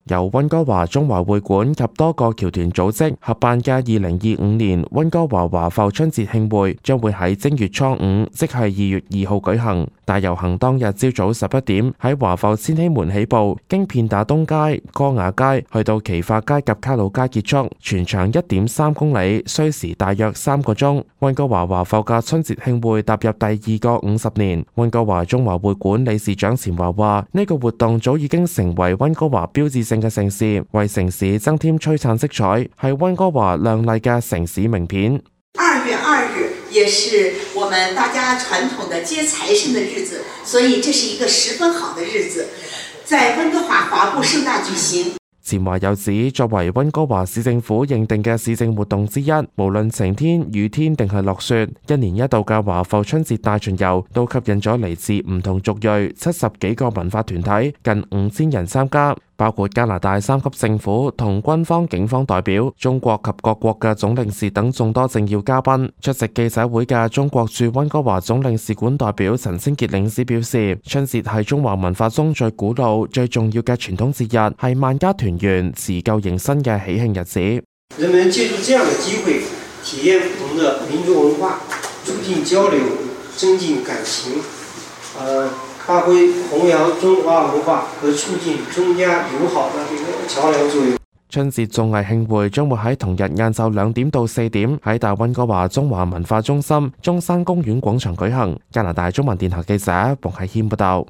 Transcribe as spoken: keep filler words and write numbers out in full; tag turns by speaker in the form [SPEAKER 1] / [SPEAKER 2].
[SPEAKER 1] 由溫哥華中華會館及多個僑團組織合辦嘅二零二五年溫哥華華埠春節慶會將會喺正月初五，即係二月二號舉行。大遊行當日朝早十一點喺華埠千禧門起步，經片打東街、歌雅街去到奇化街及卡魯街結束，全長一點三公里，需時大約三個鐘。溫哥華華埠嘅春節慶會踏入第二個五十年。溫哥華中華會館理事長錢華話：呢個活動早已經成為溫哥華標誌性嘅盛事，為城市增添璀璨色彩，係溫哥華亮麗嘅城市名片。
[SPEAKER 2] 二月二日也是我們大家傳統的接財神的日子，所以這是一個十分好的日子，在溫哥華華埠盛大舉行。
[SPEAKER 1] 錢華又指，作為溫哥華市政府認定嘅市政活動之一，無論晴天、雨天定係落雪，一年一度嘅華埠春節大巡遊都吸引咗嚟自唔同族裔七十幾個文化團體，近五千人參加，包括加拿大三級政府同軍方警方代表、中國及各國嘅總領事等眾多政要嘉賓。出席記者會嘅中國駐溫哥華總領事館代表陳清傑領事表示，春節係中華文化中最古老、最重要嘅傳統節日，係萬家團圓、辭舊迎新嘅喜慶日子。
[SPEAKER 3] 人們借助這樣的機會，體驗不同的民族文化，促進交流，增進感情，呃發揮弘揚中華文化和促進中加友好的這個橋樑作用。
[SPEAKER 1] 春節綜藝慶會將會喺同日晏晝兩點到四點喺大溫哥華中華文化中心中山公園廣場舉行。加拿大中文電台記者黃啟謙報道。